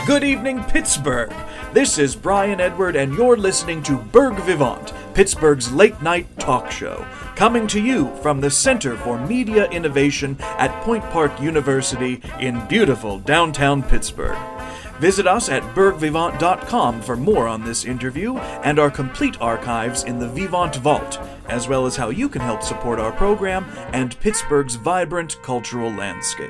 Good evening, Pittsburgh. This is Brian Edward, and you're listening to Berg Vivant, Pittsburgh's late-night talk show, coming to you from the Center for Media Innovation at Point Park University in beautiful downtown Pittsburgh. Visit us at bergvivant.com for more on this interview and our complete archives in the Vivant Vault, as well as how you can help support our program and Pittsburgh's vibrant cultural landscape.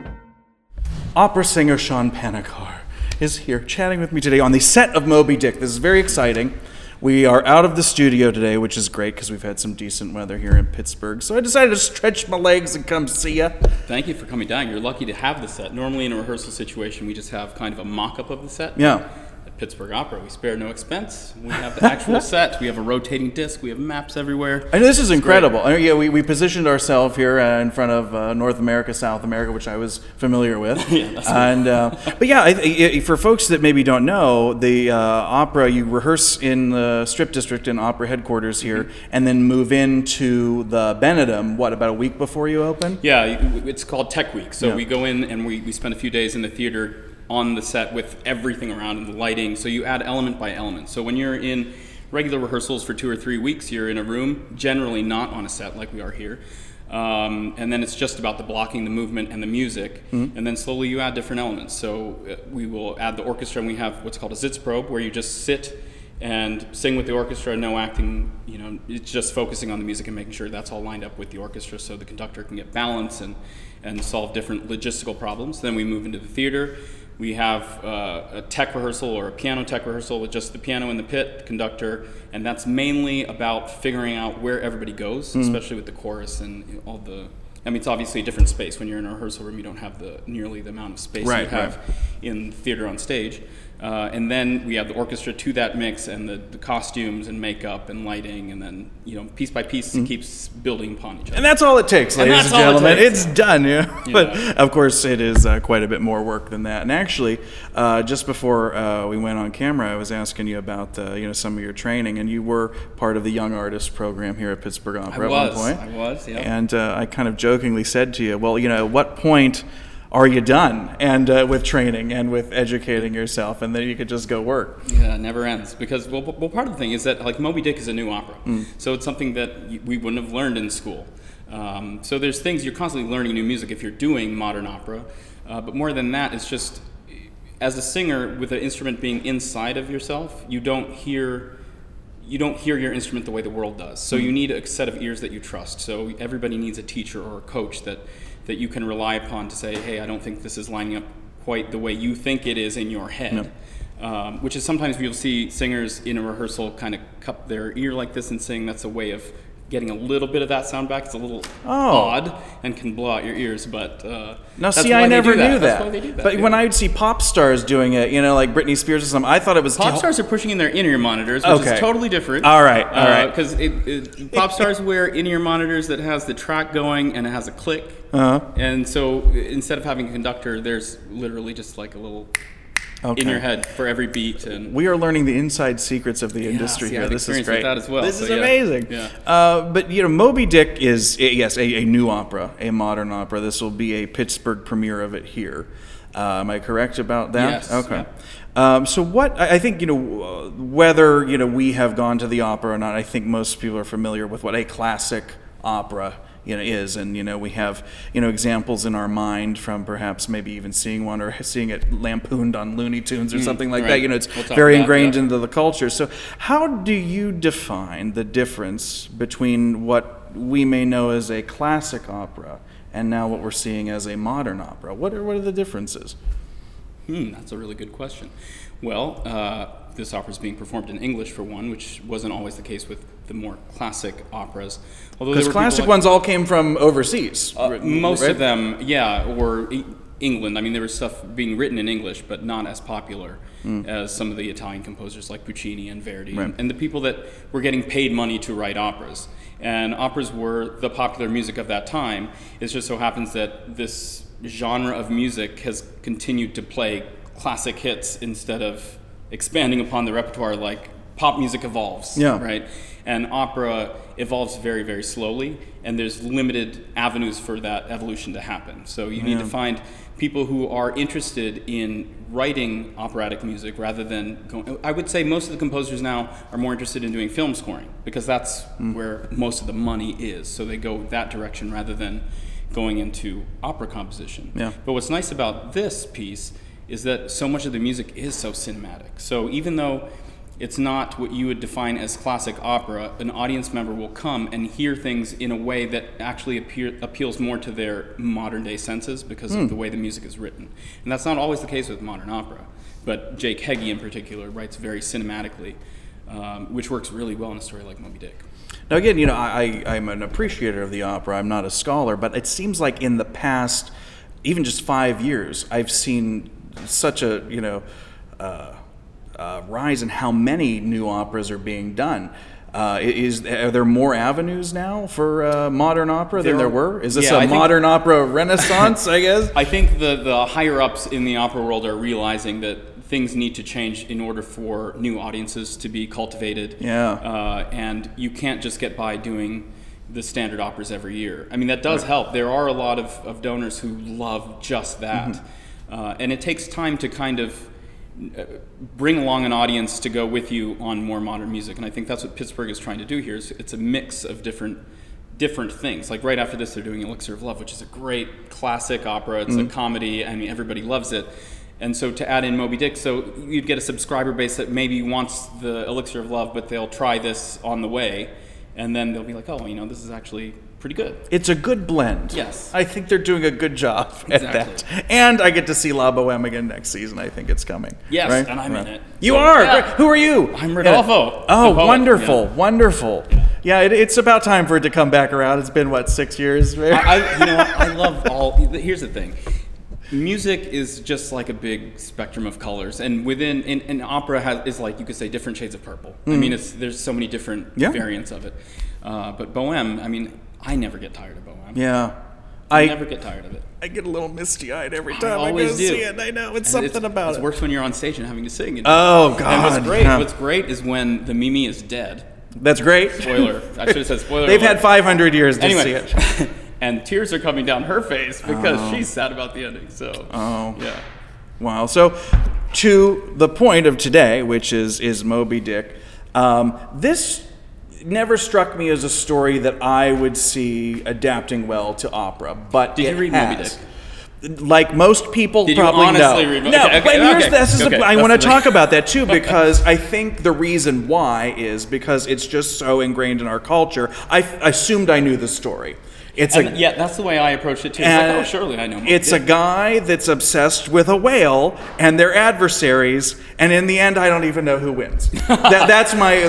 Opera singer Sean Panikar is here chatting with me today on the set of Moby Dick. This is very exciting. We are out of the studio today, which is great because we've had some decent weather here in Pittsburgh. So I decided to stretch my legs and come see you. Thank you for coming down. You're lucky to have the set. Normally in a rehearsal situation, we just have kind of a mock-up of the set. Yeah. At Pittsburgh Opera, we spare no expense. We have the actual set. We have a rotating disc. We have maps everywhere. I know this is incredible. Yeah, we positioned ourselves here in front of North America, South America, which I was familiar with. Yeah, that's and but yeah, for folks that maybe don't know, the opera, you rehearse in the Strip District and Opera headquarters here, and then move into the Benedum, about a week before you open? Yeah, it's called Tech Week. So we go in and we spend a few days in the theater on the set with everything around and the lighting, so you add element by element. So when you're in regular rehearsals for 2 or 3 weeks, you're in a room, generally not on a set like we are here, and then it's just about the blocking, the movement, and the music, and then slowly you add different elements. So we will add the orchestra, and we have what's called a Sitzprobe, where you just sit and sing with the orchestra, no acting, it's just focusing on the music and making sure that's all lined up with the orchestra so the conductor can get balance and solve different logistical problems. Then we move into the theater. We have a tech rehearsal or a piano tech rehearsal with just the piano in the pit, the conductor, and that's mainly about figuring out where everybody goes, especially with the chorus and all the... it's obviously a different space. When you're in a rehearsal room, you don't have nearly the amount of space you have in theater on stage. And then we have the orchestra to that mix and the costumes and makeup and lighting, and then, piece by piece, it keeps building upon each other. And that's all it takes, ladies and gentlemen. It's done, But, of course, it is quite a bit more work than that. And actually, just before we went on camera, I was asking you about, some of your training, and you were part of the Young Artist program here at Pittsburgh Opera at one point. I was, yeah. And I kind of jokingly said to you, well, at what point are you done and with training and with educating yourself, and then you could just go work? Yeah, it never ends. Because, well, part of the thing is that, Moby Dick is a new opera. So it's something that we wouldn't have learned in school. So there's things, you're constantly learning new music if you're doing modern opera. But more than that, it's just, as a singer, with an instrument being inside of yourself, you don't hear your instrument the way the world does. So you need a set of ears that you trust. So everybody needs a teacher or a coach that you can rely upon to say, hey, I don't think this is lining up quite the way you think it is in your head. Which is sometimes you'll see singers in a rehearsal kind of cup their ear like this and sing. That's a way of getting a little bit of that sound back. It's a little odd and can blow out your ears, but now see, I never knew that. That's why they do that. But when I would see pop stars doing it, like Britney Spears or something, I thought it was pop stars are pushing in their in-ear monitors, which is totally different. All right. Because pop stars wear in-ear monitors that has the track going and it has a click, and so instead of having a conductor, there's literally just like a little. In your head for every beat, and we are learning the inside secrets of the industry here. This is great. That as well. This is amazing. Yeah. But Moby Dick is a new opera, a modern opera. This will be a Pittsburgh premiere of it here. Am I correct about that? Yes. Okay. Yeah. So what I think whether we have gone to the opera or not, I think most people are familiar with what a classic opera is, and we have examples in our mind from perhaps maybe even seeing one or seeing it lampooned on Looney Tunes or something like that. It's very ingrained into the culture. So how do you define the difference between what we may know as a classic opera and now what we're seeing as a modern opera? What are the differences? That's a really good question. Well, this opera is being performed in English for one, which wasn't always the case with the more classic operas. Because classic ones all came from overseas. Most of them, or England. There was stuff being written in English, but not as popular as some of the Italian composers like Puccini and Verdi, and the people that were getting paid money to write operas. And operas were the popular music of that time. It just so happens that this genre of music has continued to play classic hits instead of expanding upon the repertoire like pop music evolves, right? And opera evolves very, very slowly, and there's limited avenues for that evolution to happen. So you need to find people who are interested in writing operatic music rather than going. I would say most of the composers now are more interested in doing film scoring because that's where most of the money is. So they go that direction rather than going into opera composition. Yeah. But what's nice about this piece is that so much of the music is so cinematic. So even though it's not what you would define as classic opera, an audience member will come and hear things in a way that actually appeals more to their modern day senses because of the way the music is written. And that's not always the case with modern opera. But Jake Heggie in particular writes very cinematically, which works really well in a story like Moby Dick. Now again, I'm an appreciator of the opera. I'm not a scholar, but it seems like in the past, even just 5 years, I've seen such a, rise in how many new operas are being done. Are there more avenues now for modern opera than there were? Is this a modern opera renaissance, I guess? I think the higher-ups in the opera world are realizing that things need to change in order for new audiences to be cultivated. Yeah. And you can't just get by doing the standard operas every year. I mean, that does help. There are a lot of donors who love just that. And it takes time to kind of bring along an audience to go with you on more modern music, and I think that's what Pittsburgh is trying to do here. It's a mix of different things. Like right after this, they're doing Elixir of Love, which is a great classic opera. It's a comedy. I mean, everybody loves it. And so to add in Moby Dick, so you'd get a subscriber base that maybe wants the Elixir of Love, but they'll try this on the way, and then they'll be like, oh, this is actually pretty good. It's a good blend. Yes. I think they're doing a good job at that. And I get to see La Boheme again next season. I think it's coming. Yes, right? and I'm in it. You are? Yeah. Who are you? I'm Rodolfo. Oh, wonderful, wonderful. Yeah, it's about time for it to come back around. It's been, 6 years? I love all... Here's the thing. Music is just like a big spectrum of colors, and within an opera is like, you could say, different shades of purple. I mean, there's so many different variants of it. But Bohème, I never get tired of Bohème. Yeah. I never get tired of it. I get a little misty-eyed every time I go see it. I know, it's something about it. It's worse when you're on stage and having to sing. Oh, God. And what's great is when the Mimi is dead. That's great. Spoiler. I should have said spoiler. They've had 500 years to see it. And tears are coming down her face because she's sad about the ending. So, yeah. Wow. So, to the point of today, which is Moby Dick, this never struck me as a story that I would see adapting well to opera, but Did you read Moby Dick? Like most people, Did probably you honestly read Moby Dick? No, I want to talk about that too, because I think the reason why is because it's just so ingrained in our culture. I assumed I knew the story. That's the way I approached it too. It's like, surely I know Moby It's Dick. a guy that's obsessed with a whale and their adversaries, and in the end, I don't even know who wins. That's my.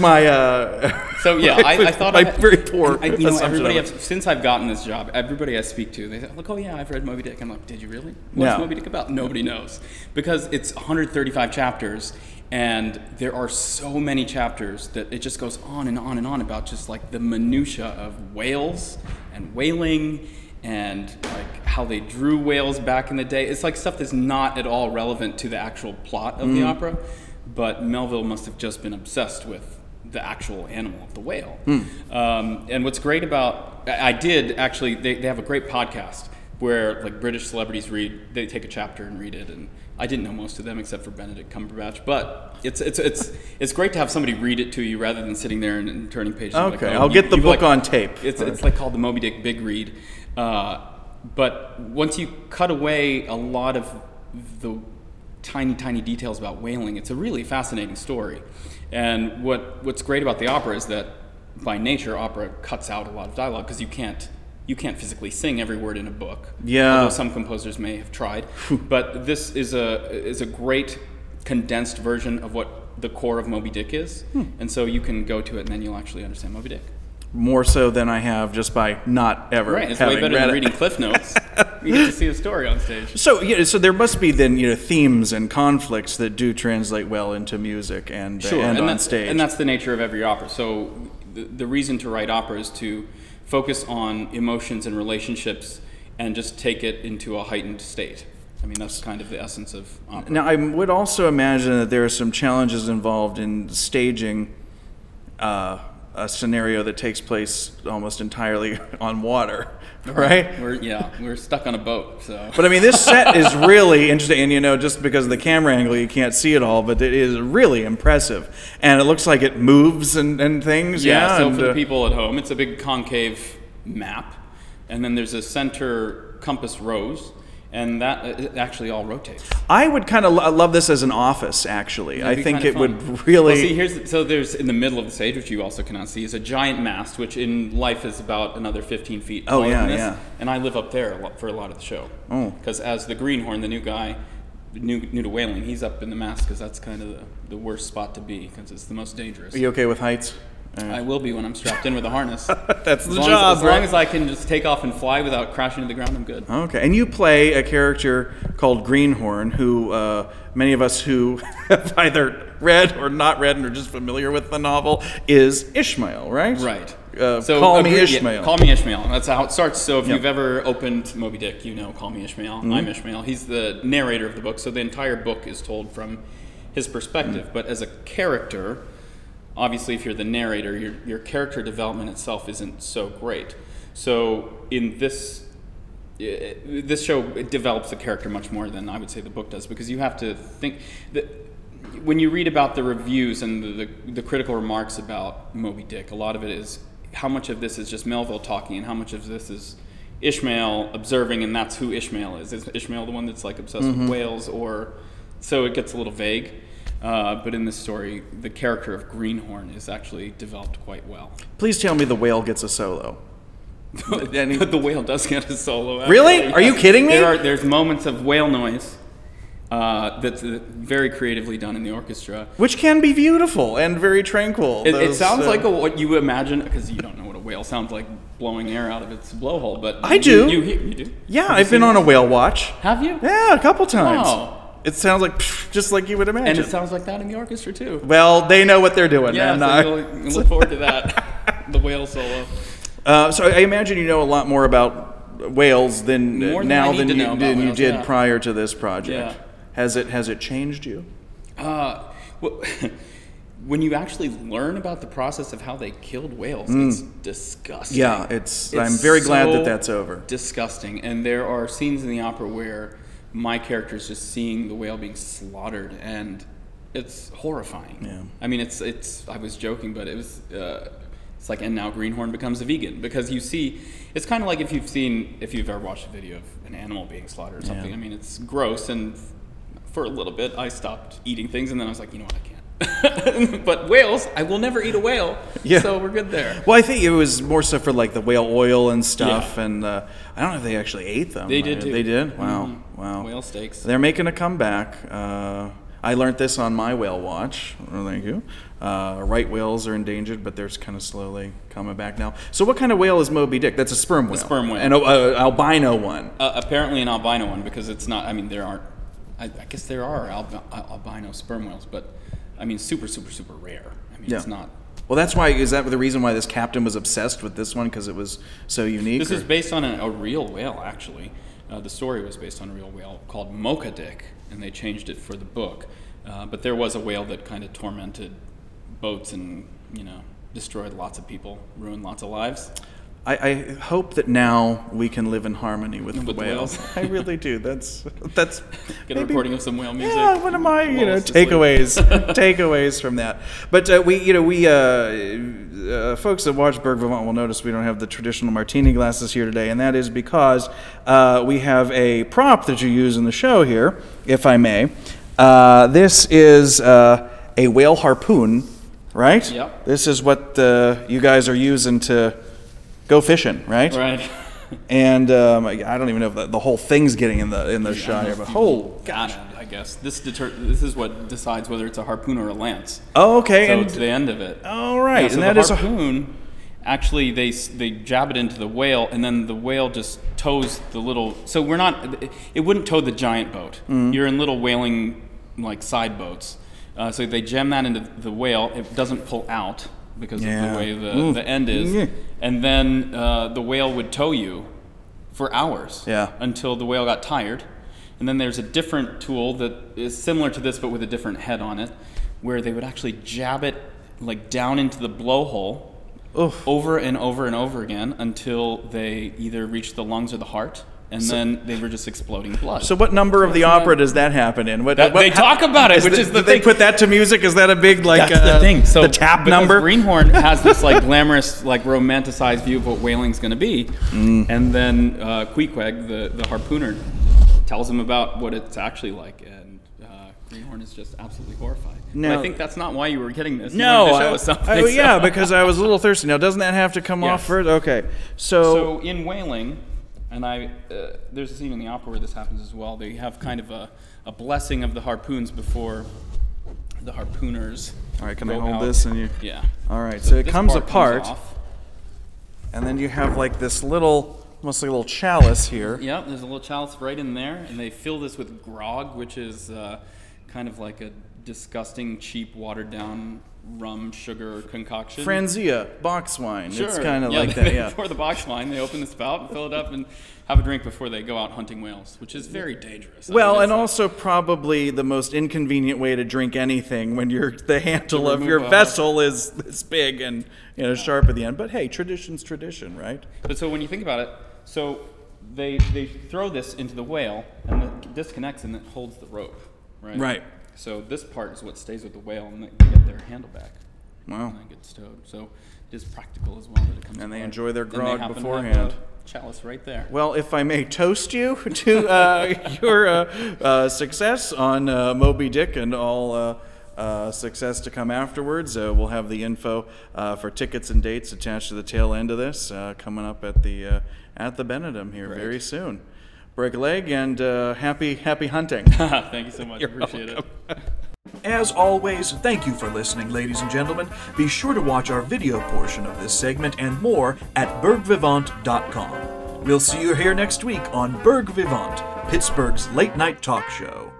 So yeah, I thought very poor. Since I've gotten this job, everybody I speak to, they say, "Look, oh yeah, I've read Moby Dick." I'm like, "Did you really? What's Moby Dick about?" Nobody knows because it's 135 chapters. And there are so many chapters that it just goes on and on and on about just like the minutia of whales and whaling and like how they drew whales back in the day. It's like stuff that's not at all relevant to the actual plot of the opera, but Melville must have just been obsessed with the actual animal of the whale. And what's great about, they have a great podcast where like British celebrities they take a chapter and read it, and I didn't know most of them except for Benedict Cumberbatch, but it's great to have somebody read it to you rather than sitting there and turning pages. Okay, I'll get the book on tape. It's like called the Moby Dick Big Read, but once you cut away a lot of the tiny details about whaling, it's a really fascinating story. And what's great about the opera is that by nature, opera cuts out a lot of dialogue because you can't physically sing every word in a book. Yeah. Although some composers may have tried. But this is a great condensed version of what the core of Moby Dick is. And so you can go to it and then you'll actually understand Moby Dick. More so than I have just by not ever Right, it's having way better read than it. reading Cliff Notes. You get to see a story on stage. So there must be then themes and conflicts that do translate well into music and on stage. And that's the nature of every opera. So the reason to write opera is to focus on emotions and relationships and just take it into a heightened state. I mean, that's kind of the essence of opera. Now, I would also imagine that there are some challenges involved in staging a scenario that takes place almost entirely on water, right? We're stuck on a boat. So, but I mean, this set is really interesting, and just because of the camera angle, you can't see it all, but it is really impressive, and it looks like it moves and things. Yeah. So and, for the people at home, it's a big concave map, and then there's a center compass rose. And that it actually all rotates. I would kind of love this as an office, actually. I think it would really... Well, see, there's in the middle of the stage, which you also cannot see, is a giant mast, which in life is about another 15 feet taller than this. Yeah. And I live up there for a lot of the show. Because as the greenhorn, the new guy, new to whaling, he's up in the mast because that's kind of the worst spot to be because it's the most dangerous. Are you okay with heights? I will be when I'm strapped in with a harness. That's the job. As long as I can just take off and fly without crashing to the ground, I'm good. Okay. And you play a character called Greenhorn, who many of us who have either read or not read and are just familiar with the novel, is Ishmael, right? Right. So Call Me Ishmael. Yeah, Call Me Ishmael. That's how it starts. So if you've ever opened Moby Dick, Call Me Ishmael. Mm-hmm. I'm Ishmael. He's the narrator of the book, so the entire book is told from his perspective. Mm-hmm. But as a character... Obviously, if you're the narrator, your character development itself isn't so great. So in this show, it develops the character much more than I would say the book does, because you have to think that when you read about the reviews and the critical remarks about Moby Dick, a lot of it is how much of this is just Melville talking and how much of this is Ishmael observing, and that's who Ishmael is. Is Ishmael the one that's like obsessed with whales, or so it gets a little vague. But in this story, the character of Greenhorn is actually developed quite well. Please tell me the whale gets a solo. The whale does get a solo. Actually. Really? Are you kidding me? There's moments of whale noise that's very creatively done in the orchestra. Which can be beautiful and very tranquil. It sounds like what you imagine, because you don't know what a whale sounds like blowing air out of its blowhole, but... I do. You do? Yeah, I've been on a whale watch. Have you? Yeah, a couple times. Wow. It sounds like just like you would imagine. And it sounds like that in the orchestra, too. Well, they know what they're doing. Yeah, so you'll look forward to that, the whale solo. So I imagine you know a lot more about whales than you did prior to this project. Yeah. Has it changed you? Well, when you actually learn about the process of how they killed whales, it's disgusting. Yeah, I'm very glad that that's over. Disgusting. And there are scenes in the opera where my character is just seeing the whale being slaughtered, and it's horrifying. Yeah. I mean, it's. I was joking, but it was. It's like, and now Greenhorn becomes a vegan, because you see, it's kind of like if you've ever watched a video of an animal being slaughtered or something. Yeah. I mean, it's gross, and for a little bit, I stopped eating things, and then I was like, you know what, I can't. But whales, I will never eat a whale. Yeah. So we're good there. Well, I think it was more so for like the whale oil and stuff, and I don't know if they actually ate them. They did too. They did? Wow. Mm-hmm. Wow. Whale steaks. They're making a comeback. I learned this on my whale watch. Oh, thank you. Right whales are endangered, but they're kind of slowly coming back now. So what kind of whale is Moby Dick? That's a sperm whale. A sperm whale. An albino one. Apparently an albino one, because it's not, I mean, there aren't, I guess there are albino sperm whales, but I mean, super, super, super rare. I mean, it's not. Well, is that the reason why this captain was obsessed with this one, because it was so unique? This is based on a real whale, actually. The story was based on a real whale called Mocha Dick, and they changed it for the book. But there was a whale that kind of tormented boats and, destroyed lots of people, ruined lots of lives. I hope that now we can live in harmony with the whales. I really do. That's get a recording of some whale music. Yeah, what am I? Takeaways from that. But folks that watch Berg Vivant will notice we don't have the traditional martini glasses here today, and that is because we have a prop that you use in the show here, if I may. This is a whale harpoon, right? Yep. This is what you guys are using to go fishing, right? Right. And I don't even know if the whole thing's getting in the shot here, but gosh. I guess this is what decides whether it's a harpoon or a lance. Oh, okay. So it's the end of it. All right. Yeah, so and the harpoon, actually, they jab it into the whale, and then the whale just tows the little. So it wouldn't tow the giant boat. Mm-hmm. You're in little whaling like side boats. So they jam that into the whale. It doesn't pull out because of the way the end is. Yeah. And then the whale would tow you for hours until the whale got tired. And then there's a different tool that is similar to this but with a different head on it, where they would actually jab it like down into the blowhole over and over and over again until they either reach the lungs or the heart. And then they were just exploding blood. So what number of the opera does that happen in? They talk about it, which is the thing. They put that to music? Is that a big, like, that's the thing. So the tap number? Greenhorn has this, like, glamorous, like, romanticized view of what whaling's going to be. And then Queequeg, the harpooner, tells him about what it's actually like. And Greenhorn is just absolutely horrified. Now, but I think that's not why you were getting this. No. You wanted to show us something. Yeah, because I was a little thirsty. Now, doesn't that have to come off first? Okay. So in whaling... And there's a scene in the opera where this happens as well. They have kind of a blessing of the harpoons before the harpooners. All right, can I hold this and you? Yeah. All right, so it comes apart, comes off. And then you have like this little, almost like a little chalice here. Yeah, there's a little chalice right in there, and they fill this with grog, which is kind of like a disgusting, cheap, watered down rum sugar concoction. Franzia, box wine. Sure. It's kind of like that, yeah. Before the box wine, they open the spout and fill it up and have a drink before they go out hunting whales, which is very dangerous. Well, and also probably the most inconvenient way to drink anything when the handle of your vessel is this big and sharp at the end. But hey, tradition's tradition, right? But so when you think about it, so they throw this into the whale and it disconnects and it holds the rope, right? Right. So this part is what stays with the whale, and they get their handle back. Wow. And then get stowed. So it is practical as well that it comes. And they apart. enjoy their grog and they beforehand. have a chalice right there. Well, if I may toast you to your success on Moby Dick and all success to come afterwards, we'll have the info for tickets and dates attached to the tail end of this coming up at the Benedum here very soon. Break a leg and happy hunting. Thank you so much. Appreciate it. As always, thank you for listening, ladies and gentlemen. Be sure to watch our video portion of this segment and more at bergvivant.com. We'll see you here next week on Berg Vivant, Pittsburgh's late night talk show.